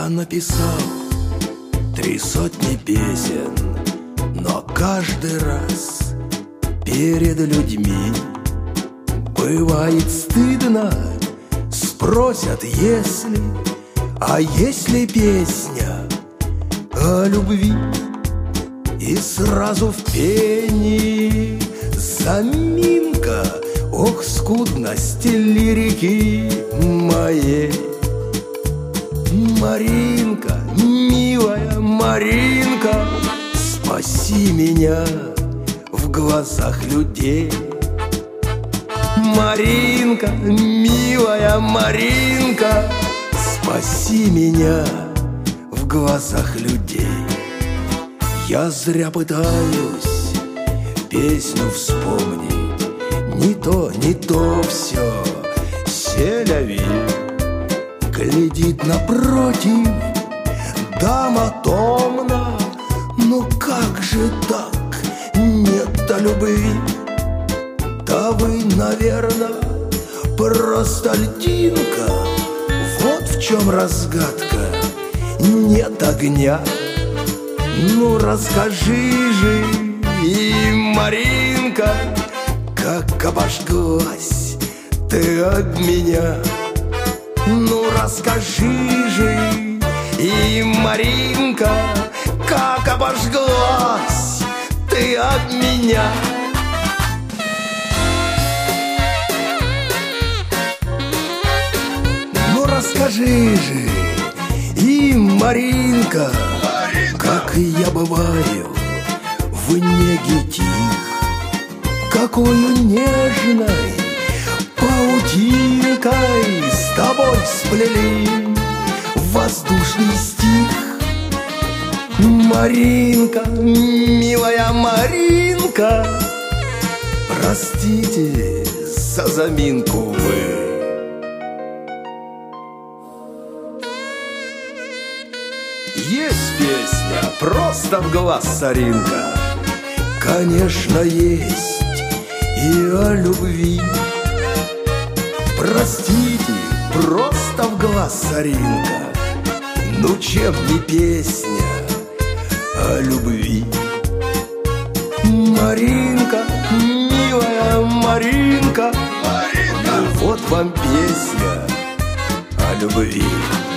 Я написал 300 песен, но каждый раз перед людьми бывает стыдно. Спросят, если, а если песня о любви, и сразу в пении заминка. Ох, скудность лирики моей. Маринка, милая Маринка, спаси меня в глазах людей. Маринка, милая Маринка, спаси меня в глазах людей. Я зря пытаюсь песню вспомнить, не то все, селяви. Глядит напротив дама томна, ну как же так, нет-то любви? Да вы, наверное, просто льдинка. Вот в чем разгадка, нет огня. Ну расскажи же, и Маринка, как обожглась ты от меня. Ну расскажи же, и Маринка, как обожглась ты от меня. Ну расскажи же, и Маринка, как я бываю в неге тих, какою нежной паутинкой с тобой сплели воздушный стих. Маринка, милая Маринка, простите за заминку вы. Есть песня «Просто в глаз соринка», конечно, есть и о любви. Простите, просто в глаз соринка, ну чем не песня о любви? Маринка, милая Маринка, ну вот вам песня о любви.